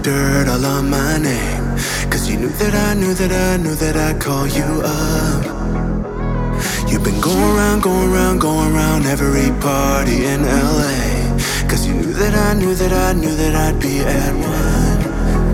that dirt all on my name. Cause you knew that I knew that I knew that I'd call you up. You've been going around, going around, going around every party in LA. Cause you knew that I knew that I knew that I'd be at one.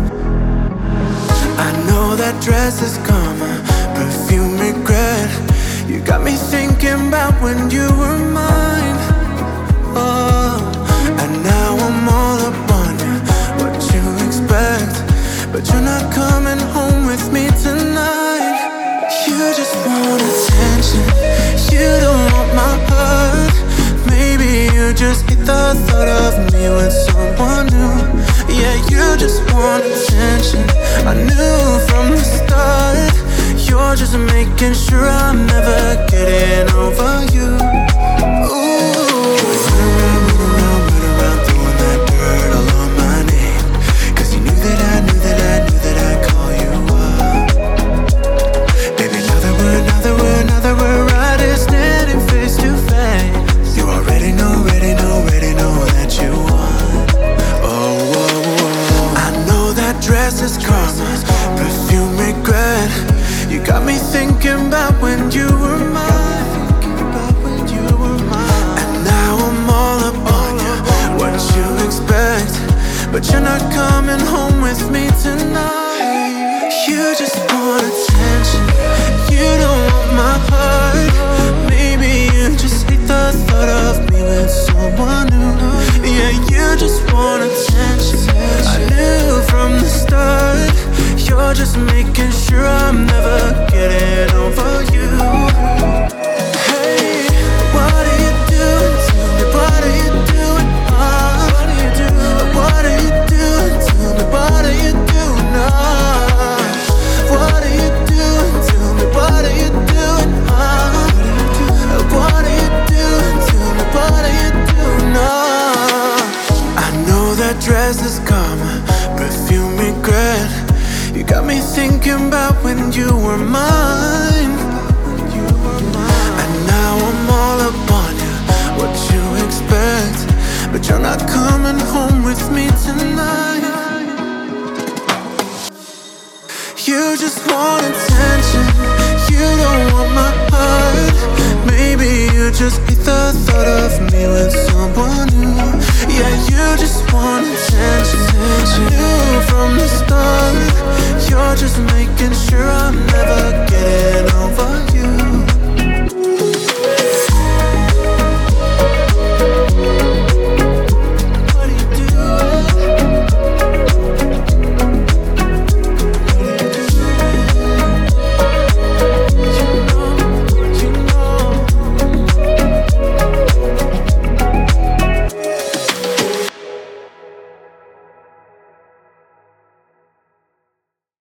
I know that dress is karma, perfume regret. You got me thinking about when you were mine. Oh, and now I'm all up on you. What you expect? But you're not coming home with me tonight. You just want attention. You don't want my heart. Maybe you just hate the thought of me with someone new. Yeah, you just want attention. I knew from the start. You're just making sure I'm never getting over you. Ooh, run around, throwing that dirt all on my name. Cause you knew that I knew that I knew that I'd call you up. Baby, now that we're right here standing face to face. You already know that you want. Oh, I know that dress is karma, perfume regret. You got me thinking about when you were mine. And now I'm all up on you. What you expect? But you're not coming home with me tonight. You just want attention. You don't want my heart. Maybe you just hate the thought of me with someone new. Yeah, you just want attention. I knew from the start. You're just making sure I'm never getting over you. Hey, what are you doing to me? What are you doing? What are you doing? What are you doing to me? What are you doing? What are you doing to me? What are you doing? What are you doing to me? What are you doing? I know that dress is karma, perfume regret. You got me thinking about when you were mine. And now I'm all up on you. What you expect? But you're not coming home with me tonight. You just want attention. You don't want my heart. Maybe you just hate the thought of me with someone new. Yeah, you just want attention. I knew from the start. You're just making sure I'm never